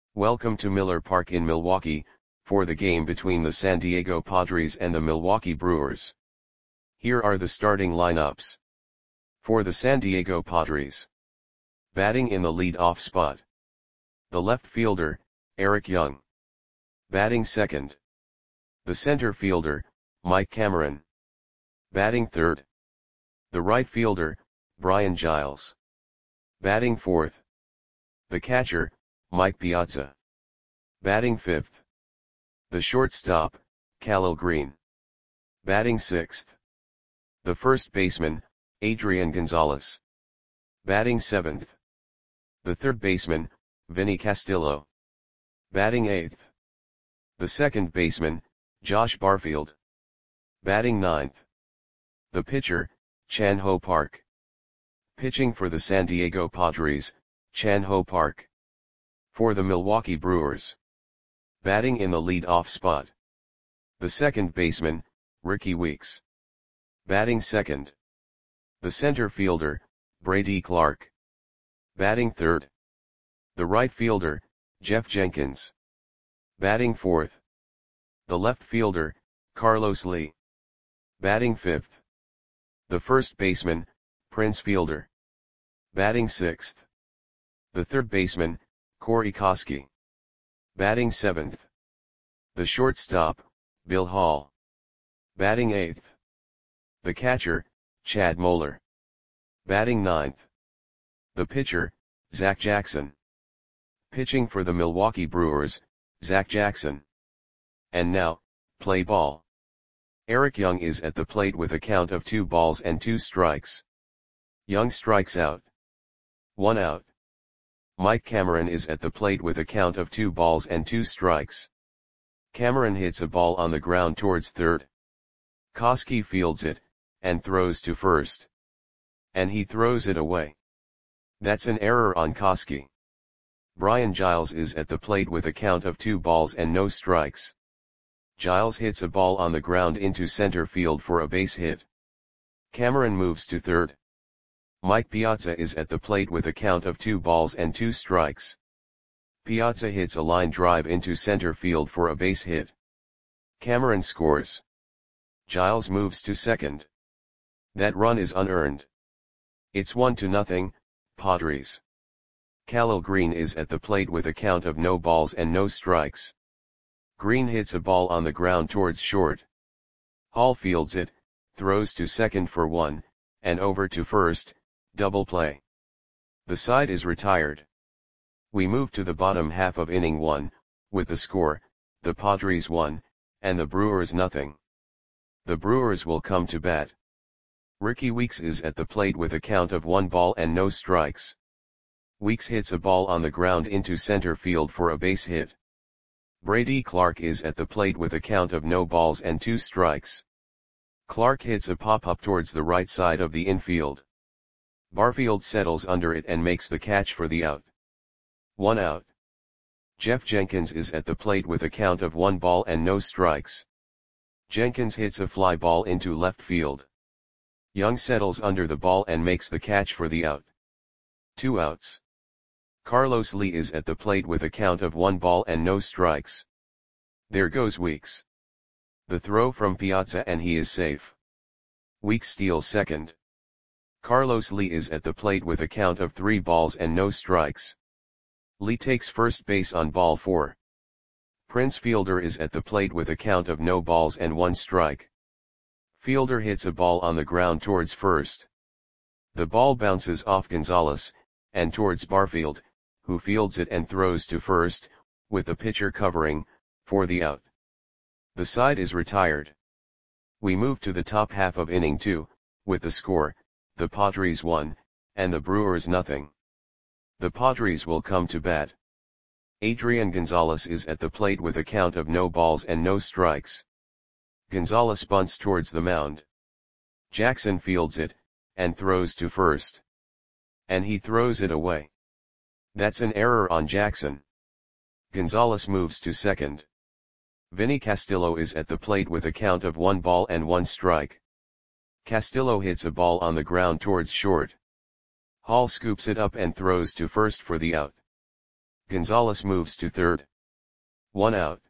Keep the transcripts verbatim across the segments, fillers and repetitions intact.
Welcome to Miller Park in Milwaukee, for the game between the San Diego Padres and the Milwaukee Brewers. Here are the starting lineups. For the San Diego Padres. Batting in the lead-off spot. The left fielder, Eric Young. Batting second. The center fielder, Mike Cameron. Batting third. The right fielder, Brian Giles. Batting fourth. The catcher, Mike Piazza. Batting fifth. The shortstop, Khalil Greene. Batting sixth. The first baseman, Adrian Gonzalez. Batting seventh. The third baseman, Vinny Castillo. Batting eighth. The second baseman, Josh Barfield. Batting ninth. The pitcher, Chan Ho Park. Pitching for the San Diego Padres, Chan Ho Park. For the Milwaukee Brewers. Batting in the lead-off spot. The second baseman, Rickie Weeks. Batting second. The center fielder, Brady Clark. Batting third. The right fielder, Jeff Jenkins. Batting fourth. The left fielder, Carlos Lee. Batting fifth. The first baseman, Prince Fielder. Batting sixth. The third baseman, Corey Koskie. Batting seventh. The shortstop, Bill Hall. Batting eighth. The catcher, Chad Moeller. Batting ninth. The pitcher, Zach Jackson. Pitching for the Milwaukee Brewers, Zach Jackson. And now, play ball. Eric Young is at the plate with a count of two balls and two strikes. Young strikes out. One out. Mike Cameron is at the plate with a count of two balls and two strikes. Cameron hits a ball on the ground towards third. Koskie fields it, and throws to first. And he throws it away. That's an error on Koskie. Brian Giles is at the plate with a count of two balls and no strikes. Giles hits a ball on the ground into center field for a base hit. Cameron moves to third. Mike Piazza is at the plate with a count of two balls and two strikes. Piazza hits a line drive into center field for a base hit. Cameron scores. Giles moves to second. That run is unearned. It's one to nothing, Padres. Khalil Greene is at the plate with a count of no balls and no strikes. Greene hits a ball on the ground towards short. Hall fields it, throws to second for one, and over to first, double play. The side is retired. We move to the bottom half of inning one, with the score, the Padres one, and the Brewers nothing. The Brewers will come to bat. Rickie Weeks is at the plate with a count of one ball and no strikes. Weeks hits a ball on the ground into center field for a base hit. Brady Clark is at the plate with a count of no balls and two strikes. Clark hits a pop-up towards the right side of the infield. Barfield settles under it and makes the catch for the out. One out. Jeff Jenkins is at the plate with a count of one ball and no strikes. Jenkins hits a fly ball into left field. Young settles under the ball and makes the catch for the out. Two outs. Carlos Lee is at the plate with a count of one ball and no strikes. There goes Weeks. The throw from Piazza and he is safe. Weeks steals second. Carlos Lee is at the plate with a count of three balls and no strikes. Lee takes first base on ball four. Prince Fielder is at the plate with a count of no balls and one strike. Fielder hits a ball on the ground towards first. The ball bounces off Gonzalez, and towards Barfield, who fields it and throws to first, with the pitcher covering, for the out. The side is retired. We move to the top half of inning two, with the score, the Padres one, and the Brewers nothing. The Padres will come to bat. Adrian Gonzalez is at the plate with a count of no balls and no strikes. Gonzalez bunts towards the mound. Jackson fields it, and throws to first. And he throws it away. That's an error on Jackson. Gonzalez moves to second. Vinny Castillo is at the plate with a count of one ball and one strike. Castillo hits a ball on the ground towards short. Hall scoops it up and throws to first for the out. Gonzalez moves to third. One out.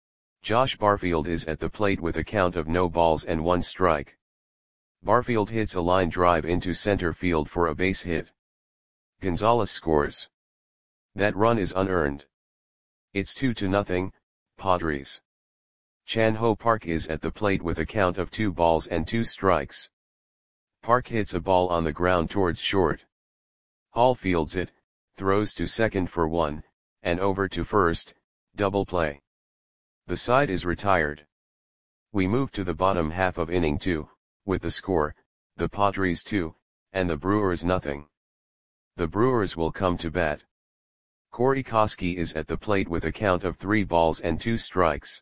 Josh Barfield is at the plate with a count of no balls and one strike. Barfield hits a line drive into center field for a base hit. Gonzalez scores. That run is unearned. It's two to nothing, Padres. Chan Ho Park is at the plate with a count of two balls and two strikes. Park hits a ball on the ground towards short. Hall fields it, throws to second for one, and over to first, double play. The side is retired. We move to the bottom half of inning two, with the score, the Padres two, and the Brewers nothing. The Brewers will come to bat. Corey Koskie is at the plate with a count of three balls and two strikes.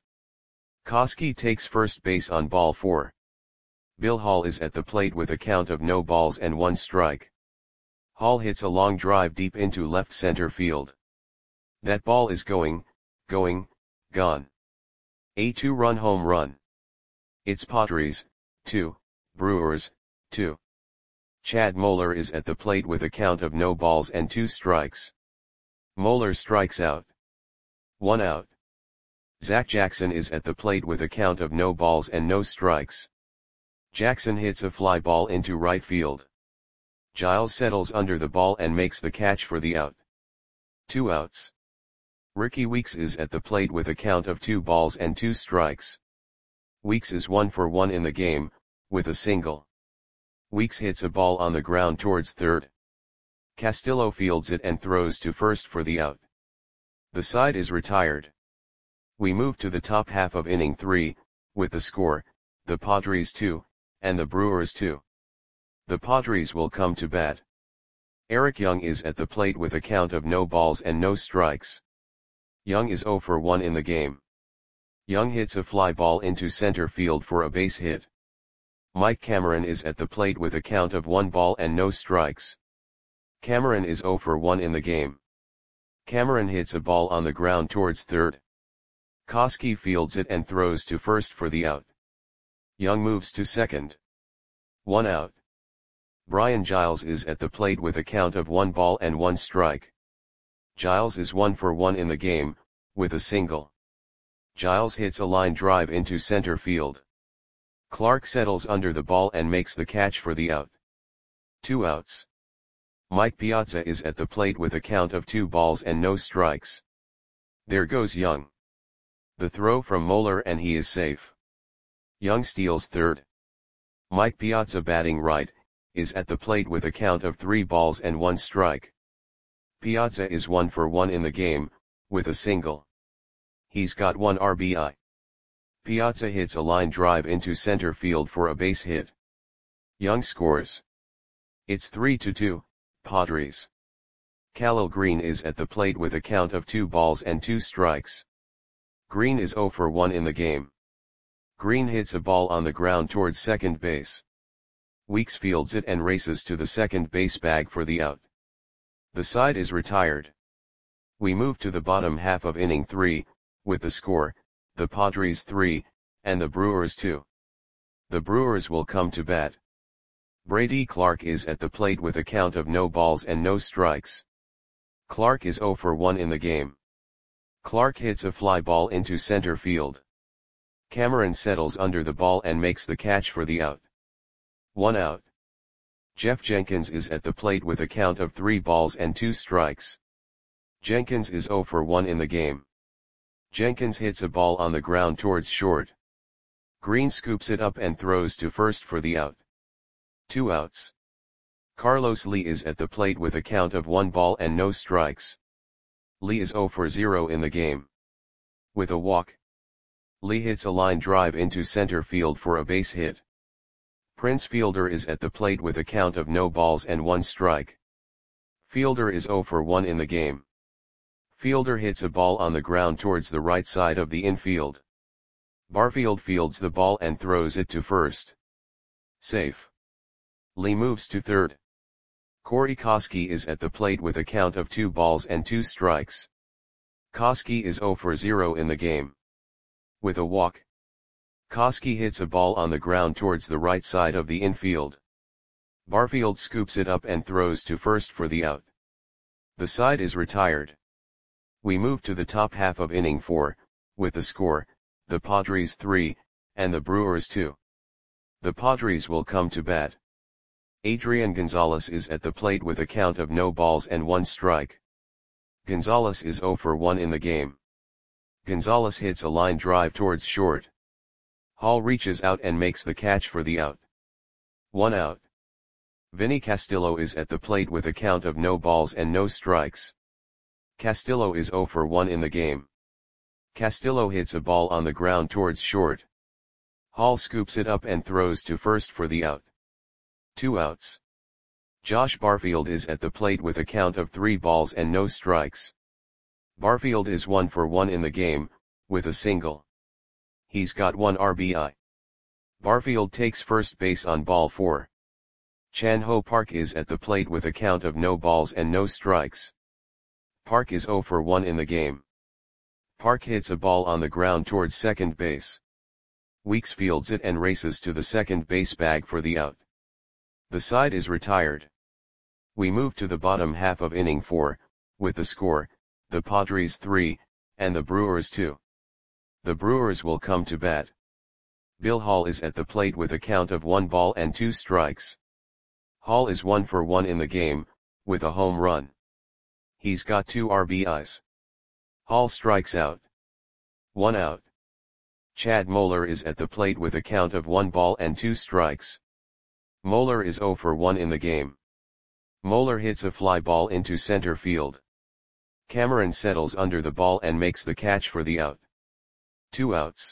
Koskie takes first base on ball four. Bill Hall is at the plate with a count of no balls and one strike. Hall hits a long drive deep into left center field. That ball is going, going, gone. A two-run home run. It's Padres, two, Brewers, two. Chad Moeller is at the plate with a count of no balls and two strikes. Moeller strikes out. One out. Zach Jackson is at the plate with a count of no balls and no strikes. Jackson hits a fly ball into right field. Giles settles under the ball and makes the catch for the out. Two outs. Ricky Weeks is at the plate with a count of two balls and two strikes. Weeks is one for one in the game, with a single. Weeks hits a ball on the ground towards third. Castillo fields it and throws to first for the out. The side is retired. We move to the top half of inning three, with the score, the Padres two, and the Brewers two. The Padres will come to bat. Eric Young is at the plate with a count of no balls and no strikes. Young is zero for one in the game. Young hits a fly ball into center field for a base hit. Mike Cameron is at the plate with a count of one ball and no strikes. Cameron is zero for one in the game. Cameron hits a ball on the ground towards third. Koskie fields it and throws to first for the out. Young moves to second. One out. Brian Giles is at the plate with a count of one ball and one strike. Giles is one for one in the game, with a single. Giles hits a line drive into center field. Clark settles under the ball and makes the catch for the out. Two outs. Mike Piazza is at the plate with a count of two balls and no strikes. There goes Young. The throw from Moeller and he is safe. Young steals third. Mike Piazza, batting right, is at the plate with a count of three balls and one strike. Piazza is one for one in the game, with a single. He's got one R B I. Piazza hits a line drive into center field for a base hit. Young scores. It's three to two, Padres. Khalil Green is at the plate with a count of two balls and two strikes. Green is zero for one in the game. Green hits a ball on the ground towards second base. Weeks fields it and races to the second base bag for the out. The side is retired. We move to the bottom half of inning three, with the score, the Padres three, and the Brewers two. The Brewers will come to bat. Brady Clark is at the plate with a count of no balls and no strikes. Clark is zero for one in the game. Clark hits a fly ball into center field. Cameron settles under the ball and makes the catch for the out. One out. Jeff Jenkins is at the plate with a count of three balls and two strikes. Jenkins is zero for one in the game. Jenkins hits a ball on the ground towards short. Green scoops it up and throws to first for the out. Two outs. Carlos Lee is at the plate with a count of one ball and no strikes. Lee is zero for zero in the game. With a walk. Lee hits a line drive into center field for a base hit. Prince Fielder is at the plate with a count of no balls and one strike. Fielder is zero for one in the game. Fielder hits a ball on the ground towards the right side of the infield. Barfield fields the ball and throws it to first. Safe. Lee moves to third. Corey Koskie is at the plate with a count of two balls and two strikes. Koskie is zero for zero in the game. With a walk. Koskie hits a ball on the ground towards the right side of the infield. Barfield scoops it up and throws to first for the out. The side is retired. We move to the top half of inning four, with the score, the Padres three, and the Brewers two. The Padres will come to bat. Adrian Gonzalez is at the plate with a count of no balls and one strike. Gonzalez is zero for one in the game. Gonzalez hits a line drive towards short. Hall reaches out and makes the catch for the out. One out. Vinny Castillo is at the plate with a count of no balls and no strikes. Castillo is zero for one in the game. Castillo hits a ball on the ground towards short. Hall scoops it up and throws to first for the out. Two outs. Josh Barfield is at the plate with a count of three balls and no strikes. Barfield is one for one in the game, with a single. He's got one R B I. Barfield takes first base on ball four. Chan Ho Park is at the plate with a count of no balls and no strikes. Park is zero for one in the game. Park hits a ball on the ground towards second base. Weeks fields it and races to the second base bag for the out. The side is retired. We move to the bottom half of inning four, with the score, the Padres three, and the Brewers two. The Brewers will come to bat. Bill Hall is at the plate with a count of one ball and two strikes. Hall is one for one in the game, with a home run. He's got two R B Is. Hall strikes out. One out. Chad Moeller is at the plate with a count of one ball and two strikes. Moeller is zero for one in the game. Moeller hits a fly ball into center field. Cameron settles under the ball and makes the catch for the out. Two outs.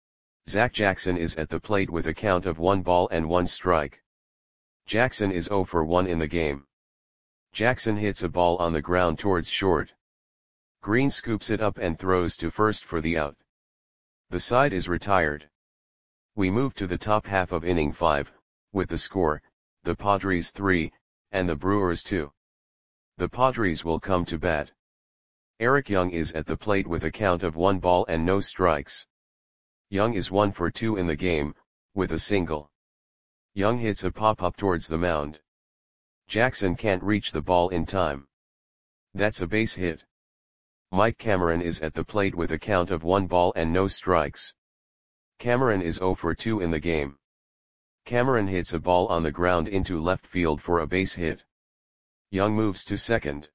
Zach Jackson is at the plate with a count of one ball and one strike. Jackson is zero for one in the game. Jackson hits a ball on the ground towards short. Green scoops it up and throws to first for the out. The side is retired. We move to the top half of inning five, with the score, the Padres three, and the Brewers two. The Padres will come to bat. Eric Young is at the plate with a count of one ball and no strikes. Young is one for two in the game, with a single. Young hits a pop-up towards the mound. Jackson can't reach the ball in time. That's a base hit. Mike Cameron is at the plate with a count of one ball and no strikes. Cameron is zero for two in the game. Cameron hits a ball on the ground into left field for a base hit. Young moves to second.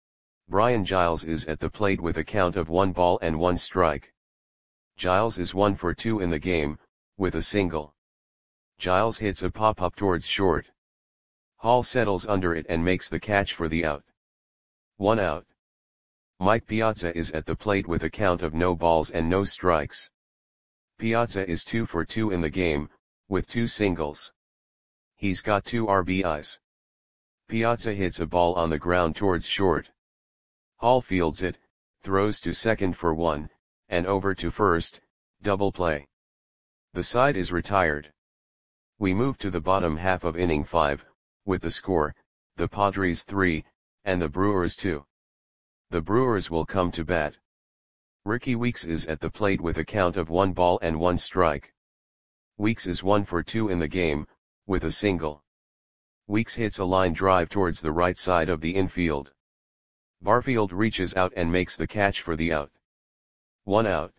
Brian Giles is at the plate with a count of one ball and one strike. Giles is one for two in the game, with a single. Giles hits a pop-up towards short. Hall settles under it and makes the catch for the out. One out. Mike Piazza is at the plate with a count of no balls and no strikes. Piazza is two for two in the game, with two singles. He's got two R B Is. Piazza hits a ball on the ground towards short. Hall fields it, throws to second for one, and over to first, double play. The side is retired. We move to the bottom half of inning five, with the score, the Padres three, and the Brewers two. The Brewers will come to bat. Ricky Weeks is at the plate with a count of one ball and one strike. Weeks is one for two in the game, with a single. Weeks hits a line drive towards the right side of the infield. Barfield reaches out and makes the catch for the out. One out.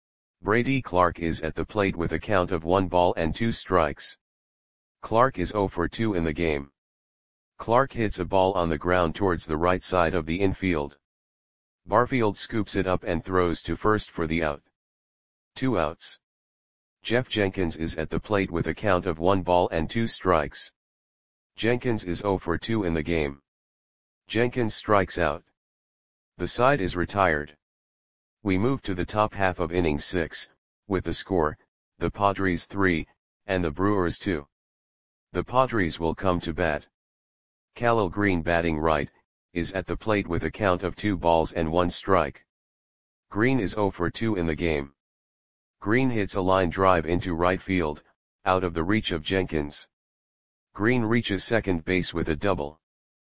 Brady Clark is at the plate with a count of one ball and two strikes. Clark is zero for two in the game. Clark hits a ball on the ground towards the right side of the infield. Barfield scoops it up and throws to first for the out. Two outs. Jeff Jenkins is at the plate with a count of one ball and two strikes. Jenkins is zero for two in the game. Jenkins strikes out. The side is retired. We move to the top half of inning six, with the score, the Padres three, and the Brewers two. The Padres will come to bat. Khalil Green, batting right, is at the plate with a count of two balls and one strike. Green is zero for two in the game. Green hits a line drive into right field, out of the reach of Jenkins. Green reaches second base with a double.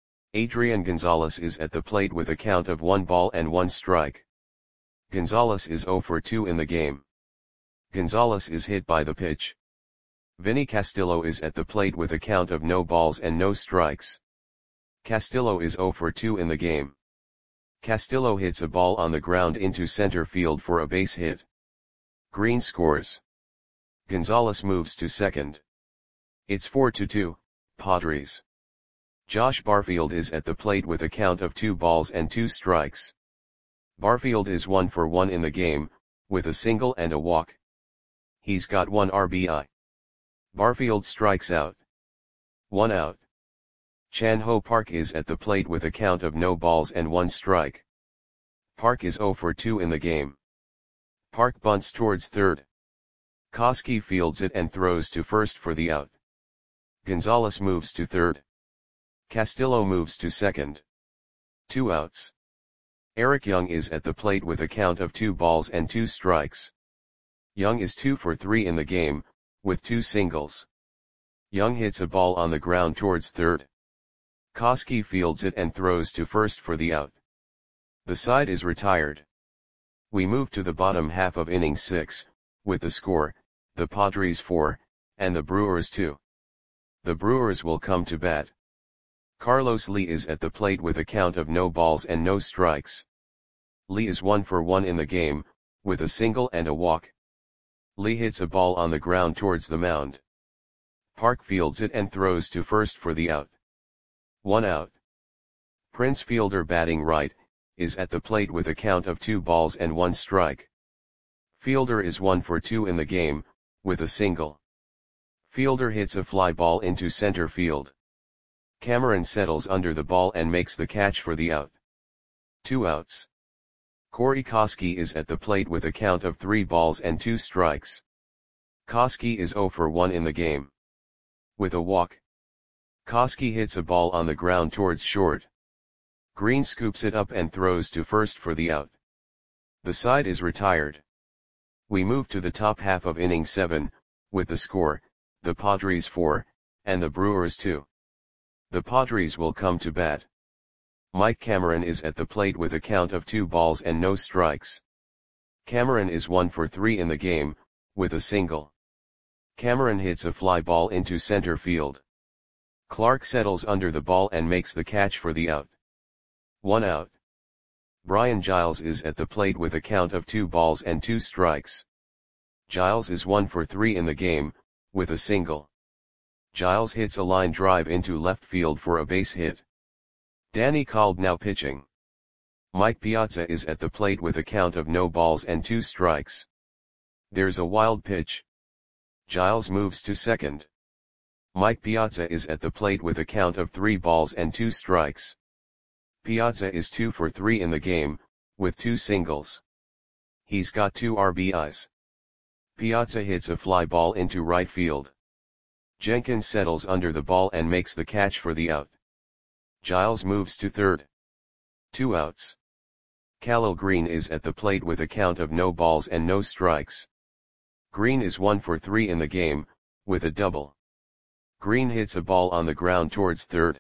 Adrian Gonzalez is at the plate with a count of one ball and one strike. Gonzalez is zero for two in the game. Gonzalez is hit by the pitch. Vinny Castillo is at the plate with a count of no balls and no strikes. Castillo is zero for two in the game. Castillo hits a ball on the ground into center field for a base hit. Green scores. Gonzalez moves to second. It's four to two, Padres. Josh Barfield is at the plate with a count of two balls and two strikes. Barfield is one for one in the game, with a single and a walk. He's got one R B I. Barfield strikes out. One out. Chan Ho Park is at the plate with a count of no balls and one strike. Park is zero for two in the game. Park bunts towards third. Koski fields it and throws to first for the out. Gonzalez moves to third. Castillo moves to second. Two outs. Eric Young is at the plate with a count of two balls and two strikes. Young is two for three in the game, with two singles. Young hits a ball on the ground towards third. Koski fields it and throws to first for the out. The side is retired. We move to the bottom half of inning six, with the score, the Padres four, and the Brewers two. The Brewers will come to bat. Carlos Lee is at the plate with a count of no balls and no strikes. Lee is one for one in the game, with a single and a walk. Lee hits a ball on the ground towards the mound. Park fields it and throws to first for the out. One out. Prince Fielder, batting right, is at the plate with a count of two balls and one strike. Fielder is one for two in the game, with a single. Fielder hits a fly ball into center field. Cameron settles under the ball and makes the catch for the out. Two outs. Corey Koski is at the plate with a count of three balls and two strikes. Koski is zero for one in the game. With a walk. Koski hits a ball on the ground towards short. Green scoops it up and throws to first for the out. The side is retired. We move to the top half of inning seven, with the score, the Padres four, and the Brewers two. The Padres will come to bat. Mike Cameron is at the plate with a count of two balls and no strikes. Cameron is one for three in the game, with a single. Cameron hits a fly ball into center field. Clark settles under the ball and makes the catch for the out. One out. Brian Giles is at the plate with a count of two balls and two strikes. Giles is one for three in the game, with a single. Giles hits a line drive into left field for a base hit. Danny Kolb now pitching. Mike Piazza is at the plate with a count of no balls and two strikes. There's a wild pitch. Giles moves to second. Mike Piazza is at the plate with a count of three balls and two strikes. Piazza is two for three in the game, with two singles. He's got two R B Is. Piazza hits a fly ball into right field. Jenkins settles under the ball and makes the catch for the out. Giles moves to third. Two outs. Khalil Green is at the plate with a count of no balls and no strikes. Green is one for three in the game, with a double. Green hits a ball on the ground towards third.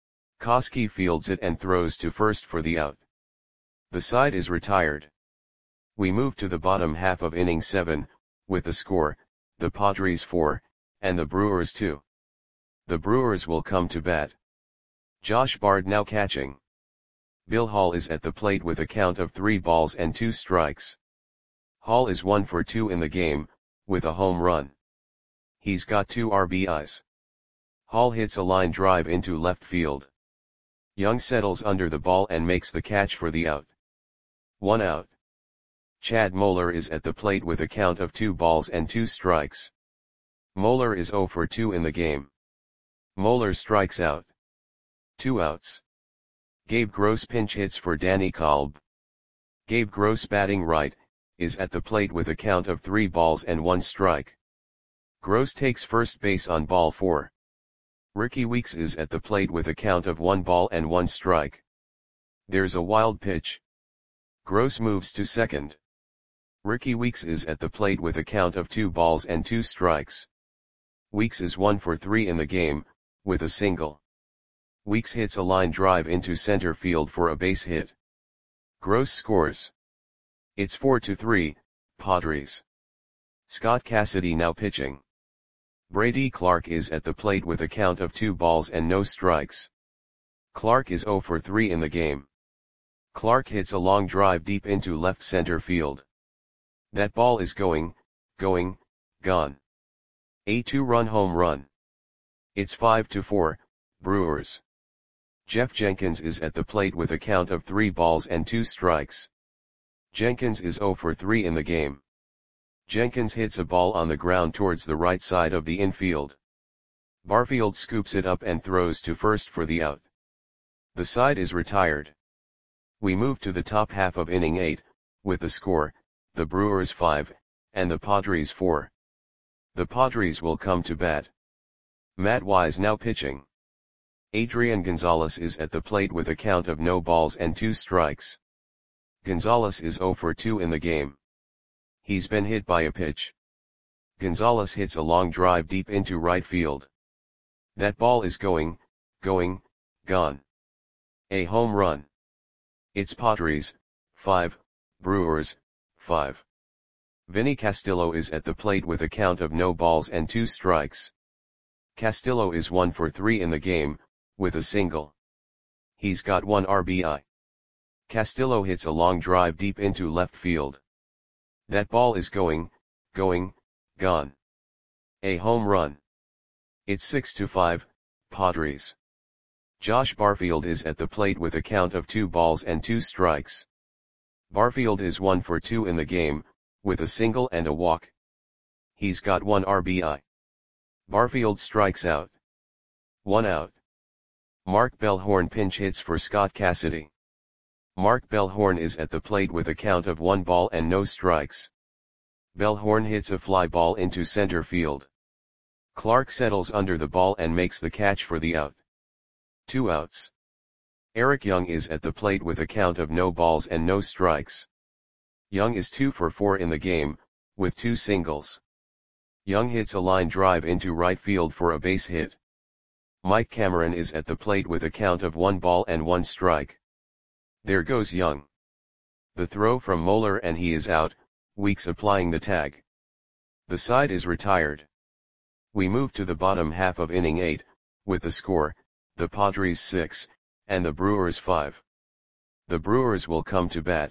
Koski fields it and throws to first for the out. The side is retired. We move to the bottom half of inning seven, with the score, the Padres four, and the Brewers two. The Brewers will come to bat. Josh Bard now catching. Bill Hall is at the plate with a count of three balls and two strikes. Hall is one for two in the game, with a home run. He's got two R B Is. Hall hits a line drive into left field. Young settles under the ball and makes the catch for the out. One out. Chad Moeller is at the plate with a count of two balls and two strikes. Moeller is zero for two in the game. Moeller strikes out. Two outs. Gabe Gross pinch hits for Danny Kolb. Gabe Gross, batting right, is at the plate with a count of three balls and one strike. Gross takes first base on ball four. Ricky Weeks is at the plate with a count of one ball and one strike. There's a wild pitch. Gross moves to second. Ricky Weeks is at the plate with a count of two balls and two strikes. Weeks is one for three in the game, with a single. Weeks hits a line drive into center field for a base hit. Gross scores. It's four to three, Padres. Scott Cassidy now pitching. Brady Clark is at the plate with a count of two balls and no strikes. Clark is zero for three in the game. Clark hits a long drive deep into left center field. That ball is going, going, gone. A two-run home run. It's five to four, Brewers. Jeff Jenkins is at the plate with a count of three balls and two strikes. Jenkins is zero for three in the game. Jenkins hits a ball on the ground towards the right side of the infield. Barfield scoops it up and throws to first for the out. The side is retired. We move to the top half of inning eight, with the score, the Brewers five, and the Padres four. The Padres will come to bat. Matt Wise now pitching. Adrian Gonzalez is at the plate with a count of no balls and two strikes. Gonzalez is zero for two in the game. He's been hit by a pitch. Gonzalez hits a long drive deep into right field. That ball is going, going, gone. A home run. It's Padres, five, Brewers, five. Vinny Castillo is at the plate with a count of no balls and two strikes. Castillo is one for three in the game, with a single. He's got one R B I. Castillo hits a long drive deep into left field. That ball is going, going, gone. A home run. It's six to five, Padres. Josh Barfield is at the plate with a count of two balls and two strikes. Barfield is one for two in the game, with a single and a walk. He's got one R B I. Barfield strikes out. One out. Mark Bellhorn pinch hits for Scott Cassidy. Mark Bellhorn is at the plate with a count of one ball and no strikes. Bellhorn hits a fly ball into center field. Clark settles under the ball and makes the catch for the out. Two outs. Eric Young is at the plate with a count of no balls and no strikes. Young is two for four in the game, with two singles. Young hits a line drive into right field for a base hit. Mike Cameron is at the plate with a count of one ball and one strike. There goes Young. The throw from Moeller and he is out, Weeks applying the tag. The side is retired. We move to the bottom half of inning eight, with the score, the Padres six, and the Brewers five. The Brewers will come to bat.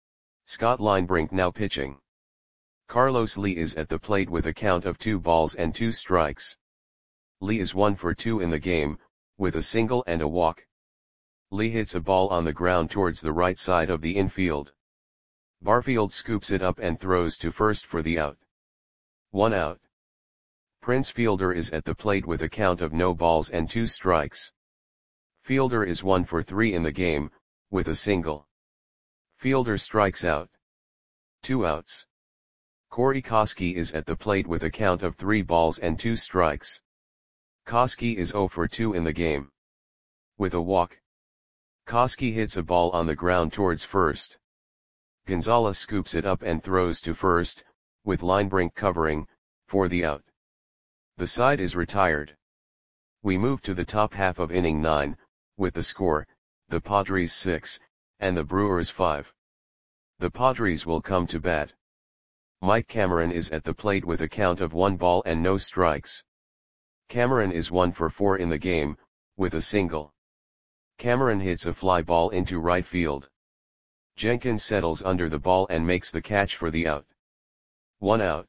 Scott Linebrink now pitching. Carlos Lee is at the plate with a count of two balls and two strikes. Lee is one for two in the game, with a single and a walk. Lee hits a ball on the ground towards the right side of the infield. Barfield scoops it up and throws to first for the out. One out. Prince Fielder is at the plate with a count of no balls and two strikes. Fielder is one for three in the game, with a single. Fielder strikes out. Two outs. Corey Koskie is at the plate with a count of three balls and two strikes. Koskie is zero for two in the game. With a walk. Koskie hits a ball on the ground towards first. Gonzalez scoops it up and throws to first, with Linebrink covering, for the out. The side is retired. We move to the top half of inning nine, with the score, the Padres six, and the Brewers five. The Padres will come to bat. Mike Cameron is at the plate with a count of one ball and no strikes. Cameron is one for four in the game, with a single. Cameron hits a fly ball into right field. Jenkins settles under the ball and makes the catch for the out. One out.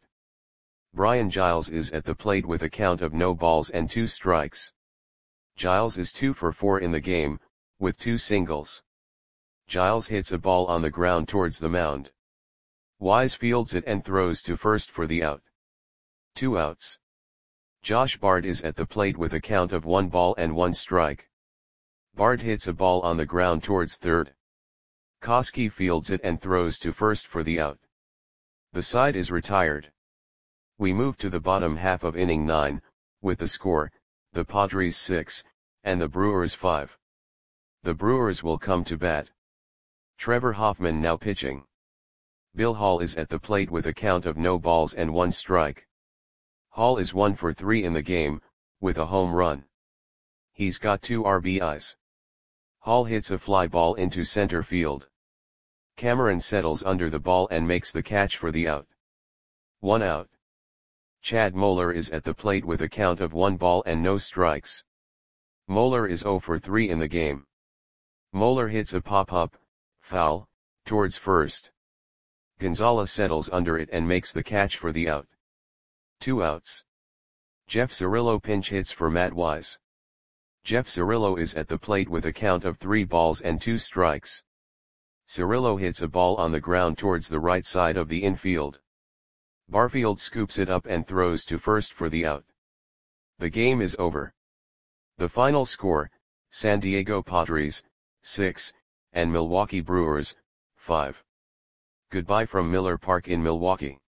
Brian Giles is at the plate with a count of no balls and two strikes. Giles is two for four in the game, with two singles. Giles hits a ball on the ground towards the mound. Wise fields it and throws to first for the out. Two outs. Josh Bard is at the plate with a count of one ball and one strike. Bard hits a ball on the ground towards third. Koskie fields it and throws to first for the out. The side is retired. We move to the bottom half of inning nine, with the score, the Padres six, and the Brewers five. The Brewers will come to bat. Trevor Hoffman now pitching. Bill Hall is at the plate with a count of no balls and one strike. Hall is one for three in the game, with a home run. He's got two R B Is. Hall hits a fly ball into center field. Cameron settles under the ball and makes the catch for the out. One out. Chad Moeller is at the plate with a count of one ball and no strikes. Moeller is zero for three in the game. Moeller hits a pop-up, foul, towards first. Gonzalez settles under it and makes the catch for the out. Two outs. Jeff Cirillo pinch hits for Matt Wise. Jeff Cirillo is at the plate with a count of three balls and two strikes. Cirillo hits a ball on the ground towards the right side of the infield. Barfield scoops it up and throws to first for the out. The game is over. The final score, San Diego Padres, six, and Milwaukee Brewers, five. Goodbye from Miller Park in Milwaukee.